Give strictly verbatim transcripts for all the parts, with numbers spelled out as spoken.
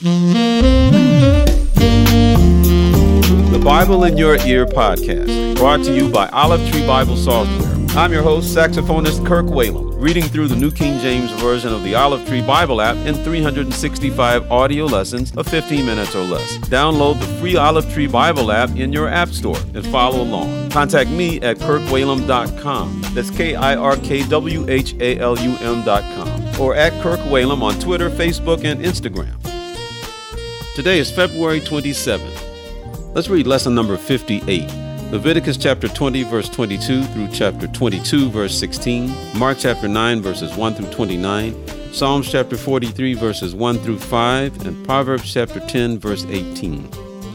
The Bible in Your Ear podcast, brought to you by Olive Tree Bible Software. I'm your host, saxophonist Kirk Whalum, reading through the New King James Version of the Olive Tree Bible app in three hundred sixty-five audio lessons of fifteen minutes or less. Download the free Olive Tree Bible app in your app store and follow along. Contact me at kirk whalum dot com. That's K I R K W H A L U M dot com. Or at Kirk Whalum on Twitter, Facebook, and Instagram. Today is February twenty-seventh. Let's read lesson number fifty-eight. Leviticus chapter twenty, verse twenty-two through chapter twenty-two, verse sixteen, Mark chapter nine, verses one through twenty-nine, Psalms chapter forty-three, verses one through five, and Proverbs chapter ten, verse eighteen.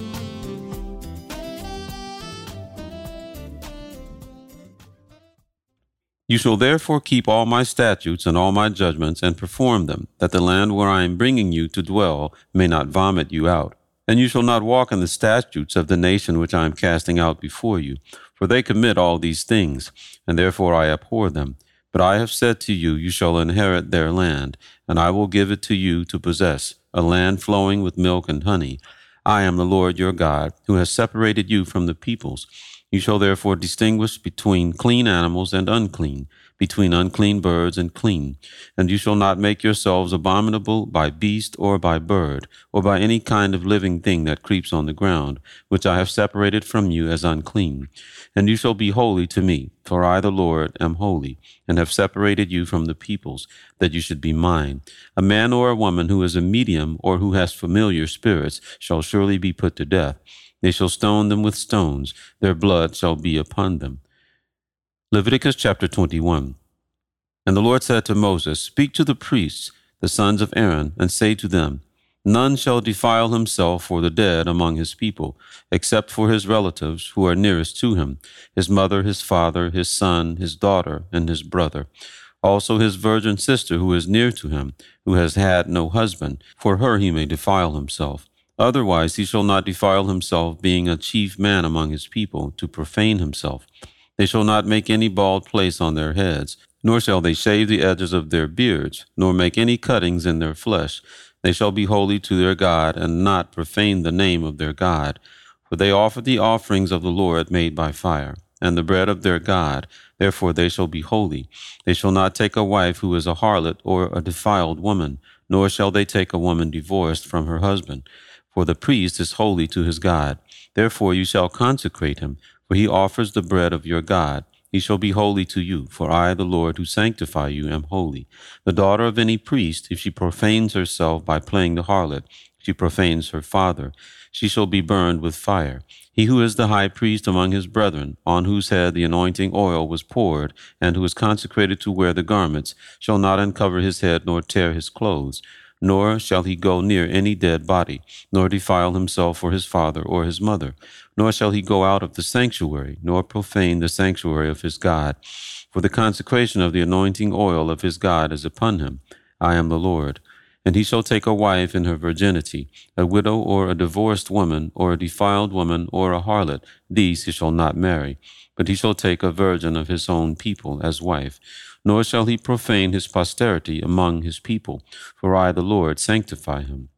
You shall therefore keep all my statutes and all my judgments and perform them, that the land where I am bringing you to dwell may not vomit you out. And you shall not walk in the statutes of the nation which I am casting out before you, for they commit all these things, and therefore I abhor them. But I have said to you, you shall inherit their land, and I will give it to you to possess, a land flowing with milk and honey. I am the Lord your God, who has separated you from the peoples. You shall therefore distinguish between clean animals and unclean, between unclean birds and clean. And you shall not make yourselves abominable by beast or by bird, or by any kind of living thing that creeps on the ground, which I have separated from you as unclean. And you shall be holy to me, for I the Lord am holy, and have separated you from the peoples, that you should be mine. A man or a woman who is a medium or who has familiar spirits shall surely be put to death. They shall stone them with stones, their blood shall be upon them. Leviticus chapter twenty-one. And the Lord said to Moses, Speak to the priests, the sons of Aaron, and say to them, None shall defile himself for the dead among his people, except for his relatives who are nearest to him, his mother, his father, his son, his daughter, and his brother. Also his virgin sister who is near to him, who has had no husband, for her he may defile himself. Otherwise he shall not defile himself, being a chief man among his people, to profane himself. They shall not make any bald place on their heads, nor shall they shave the edges of their beards, nor make any cuttings in their flesh. They shall be holy to their God, and not profane the name of their God. For they offer the offerings of the Lord made by fire, and the bread of their God. Therefore they shall be holy. They shall not take a wife who is a harlot or a defiled woman, nor shall they take a woman divorced from her husband. For the priest is holy to his God. Therefore you shall consecrate him, for he offers the bread of your God. He shall be holy to you, for I, the Lord, who sanctify you, am holy. The daughter of any priest, if she profanes herself by playing the harlot, she profanes her father, she shall be burned with fire. He who is the high priest among his brethren, on whose head the anointing oil was poured, and who is consecrated to wear the garments, shall not uncover his head nor tear his clothes. Nor shall he go near any dead body, nor defile himself for his father or his mother, nor shall he go out of the sanctuary, nor profane the sanctuary of his God. For the consecration of the anointing oil of his God is upon him. I am the Lord. And he shall take a wife in her virginity, a widow or a divorced woman, or a defiled woman, or a harlot. These he shall not marry, but he shall take a virgin of his own people as wife. Nor shall he profane his posterity among his people, for I, the Lord, sanctify him.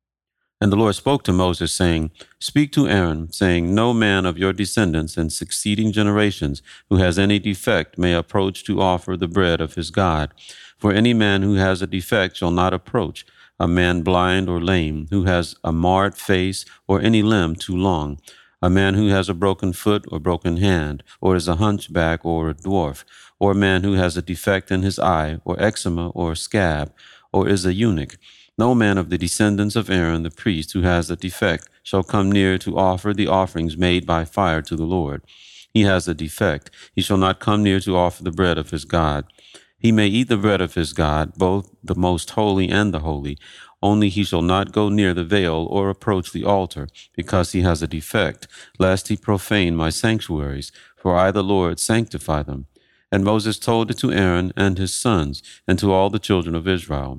And the Lord spoke to Moses, saying, Speak to Aaron, saying, No man of your descendants in succeeding generations who has any defect may approach to offer the bread of his God. For any man who has a defect shall not approach, a man blind or lame, who has a marred face, or any limb too long, a man who has a broken foot or broken hand, or is a hunchback or a dwarf, or a man who has a defect in his eye, or eczema, or a scab, or is a eunuch. No man of the descendants of Aaron the priest who has a defect shall come near to offer the offerings made by fire to the Lord. He has a defect. He shall not come near to offer the bread of his God. He may eat the bread of his God, both the most holy and the holy. Only he shall not go near the veil or approach the altar, because he has a defect, lest he profane my sanctuaries. For I, the Lord, sanctify them. And Moses told it to Aaron and his sons, and to all the children of Israel.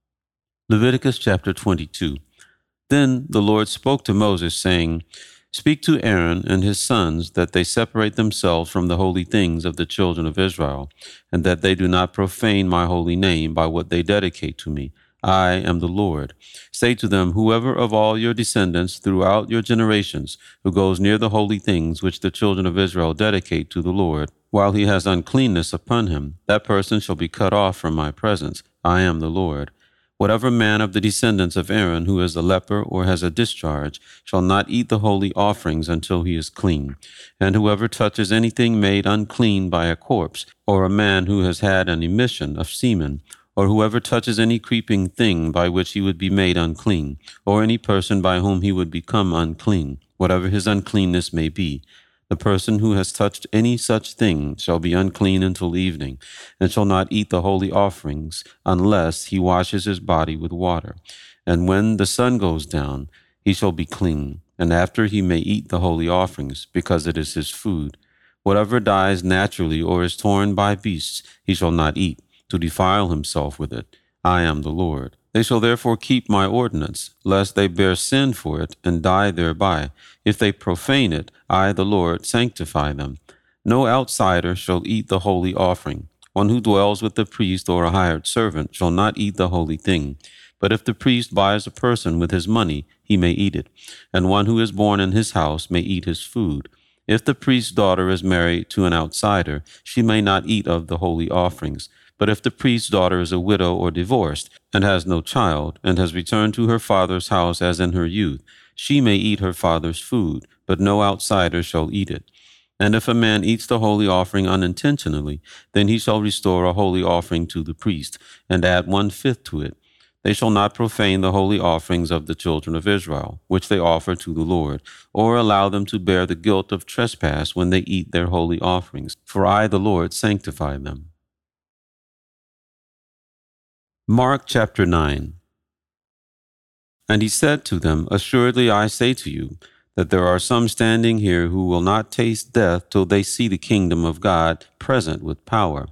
Leviticus chapter twenty-two. Then the Lord spoke to Moses, saying, Speak to Aaron and his sons, that they separate themselves from the holy things of the children of Israel, and that they do not profane my holy name by what they dedicate to me. I am the Lord. Say to them, whoever of all your descendants throughout your generations who goes near the holy things which the children of Israel dedicate to the Lord, while he has uncleanness upon him, that person shall be cut off from my presence. I am the Lord. Whatever man of the descendants of Aaron who is a leper or has a discharge shall not eat the holy offerings until he is clean. And whoever touches anything made unclean by a corpse, or a man who has had an emission of semen, or whoever touches any creeping thing by which he would be made unclean, or any person by whom he would become unclean, whatever his uncleanness may be, the person who has touched any such thing shall be unclean until evening, and shall not eat the holy offerings, unless he washes his body with water. And when the sun goes down, he shall be clean, and after he may eat the holy offerings, because it is his food. Whatever dies naturally or is torn by beasts, he shall not eat, to defile himself with it. I am the Lord. They shall therefore keep my ordinance, lest they bear sin for it and die thereby. If they profane it, I, the Lord, sanctify them. No outsider shall eat the holy offering. One who dwells with the priest or a hired servant shall not eat the holy thing. But if the priest buys a person with his money, he may eat it, and one who is born in his house may eat his food. If the priest's daughter is married to an outsider, she may not eat of the holy offerings. But if the priest's daughter is a widow or divorced, and has no child, and has returned to her father's house as in her youth, she may eat her father's food, but no outsider shall eat it. And if a man eats the holy offering unintentionally, then he shall restore a holy offering to the priest, and add one-fifth to it. They shall not profane the holy offerings of the children of Israel, which they offer to the Lord, or allow them to bear the guilt of trespass when they eat their holy offerings. For I, the Lord, sanctify them. Mark chapter nine. And he said to them, Assuredly I say to you, that there are some standing here who will not taste death till they see the kingdom of God present with power.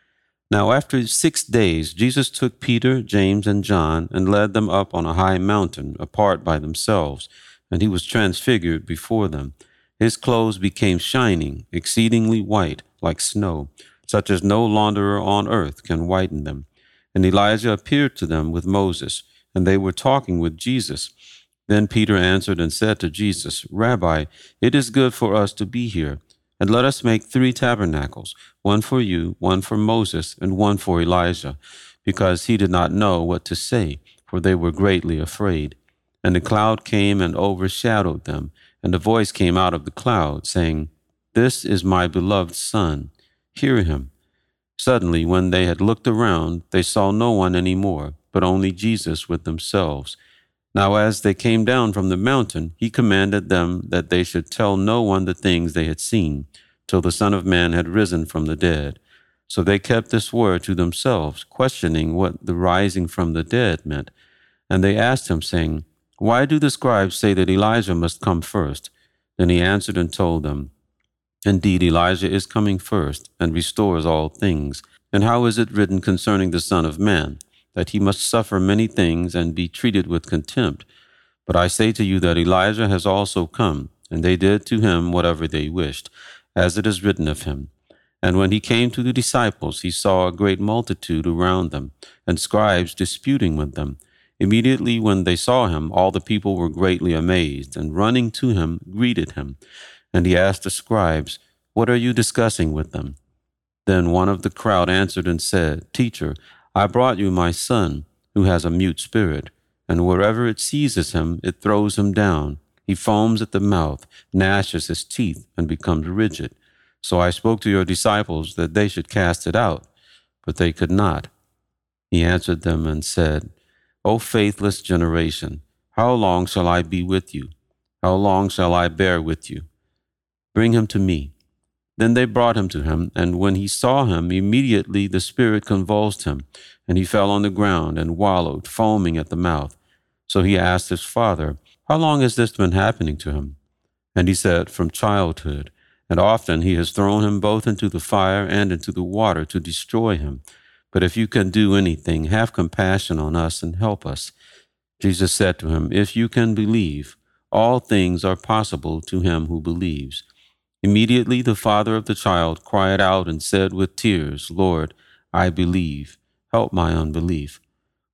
Now after six days Jesus took Peter, James, and John, and led them up on a high mountain, apart by themselves, and he was transfigured before them. His clothes became shining, exceedingly white, like snow, such as no launderer on earth can whiten them. And Elijah appeared to them with Moses, and they were talking with Jesus. Then Peter answered and said to Jesus, Rabbi, it is good for us to be here, and let us make three tabernacles, one for you, one for Moses, and one for Elijah, because he did not know what to say, for they were greatly afraid. And the cloud came and overshadowed them, and a voice came out of the cloud, saying, This is my beloved Son, hear him. Suddenly, when they had looked around, they saw no one any more, but only Jesus with themselves. Now as they came down from the mountain, he commanded them that they should tell no one the things they had seen, till the Son of Man had risen from the dead. So they kept this word to themselves, questioning what the rising from the dead meant. And they asked him, saying, Why do the scribes say that Elijah must come first? Then he answered and told them, Indeed, Elijah is coming first, and restores all things. And how is it written concerning the Son of Man, that he must suffer many things and be treated with contempt? But I say to you that Elijah has also come, and they did to him whatever they wished, as it is written of him. And when he came to the disciples, he saw a great multitude around them, and scribes disputing with them. Immediately when they saw him, all the people were greatly amazed, and running to him, greeted him. And he asked the scribes, What are you discussing with them? Then one of the crowd answered and said, Teacher, I brought you my son, who has a mute spirit, and wherever it seizes him, it throws him down. He foams at the mouth, gnashes his teeth, and becomes rigid. So I spoke to your disciples that they should cast it out, but they could not. He answered them and said, O faithless generation, how long shall I be with you? How long shall I bear with you? Bring him to me. Then they brought him to him, and when he saw him, immediately the spirit convulsed him, and he fell on the ground and wallowed, foaming at the mouth. So he asked his father, How long has this been happening to him? And he said, From childhood, and often he has thrown him both into the fire and into the water to destroy him. But if you can do anything, have compassion on us and help us. Jesus said to him, If you can believe, all things are possible to him who believes. Immediately the father of the child cried out and said with tears, Lord, I believe. Help my unbelief.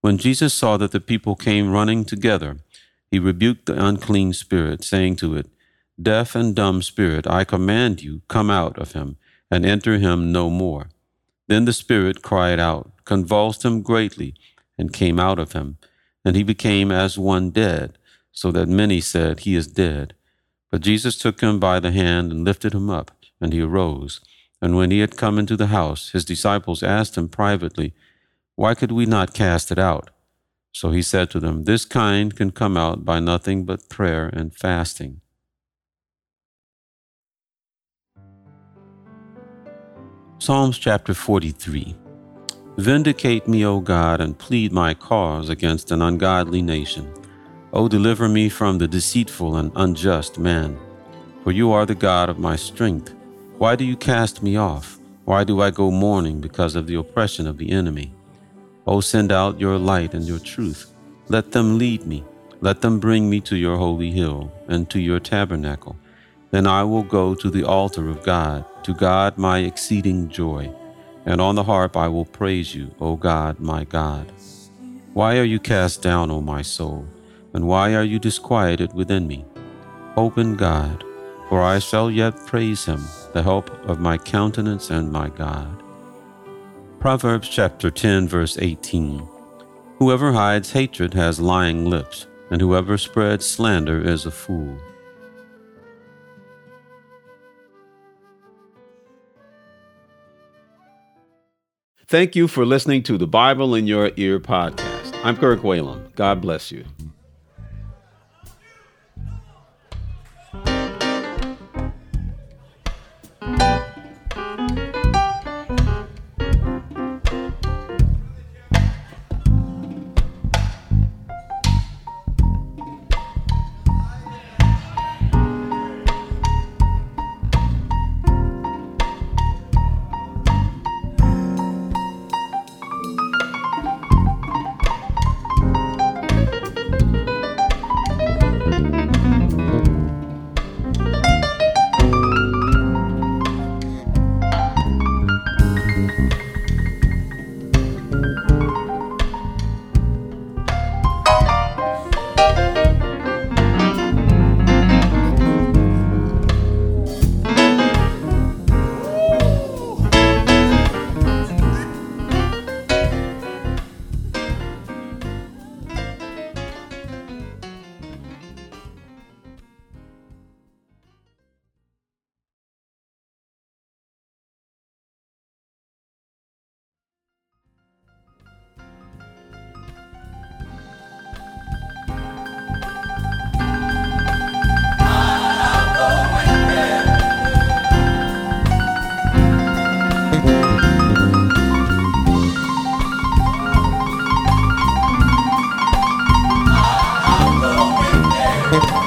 When Jesus saw that the people came running together, he rebuked the unclean spirit, saying to it, Deaf and dumb spirit, I command you, come out of him, and enter him no more. Then the spirit cried out, convulsed him greatly, and came out of him. And he became as one dead, so that many said, He is dead. But Jesus took him by the hand and lifted him up, and he arose. And when he had come into the house, his disciples asked him privately, Why could we not cast it out? So he said to them, This kind can come out by nothing but prayer and fasting. Psalms chapter forty-three. Vindicate me, O God, and plead my cause against an ungodly nation. O deliver me from the deceitful and unjust man. For you are the God of my strength. Why do you cast me off? Why do I go mourning because of the oppression of the enemy? O send out your light and your truth. Let them lead me. Let them bring me to your holy hill and to your tabernacle. Then I will go to the altar of God, to God my exceeding joy. And on the harp I will praise you, O God, my God. Why are you cast down, O my soul? And why are you disquieted within me? Hope in God, for I shall yet praise him, the help of my countenance and my God. Proverbs chapter ten, verse eighteen. Whoever hides hatred has lying lips, and whoever spreads slander is a fool. Thank you for listening to the Bible in Your Ear podcast. I'm Kirk Whalum. God bless you. Thank you.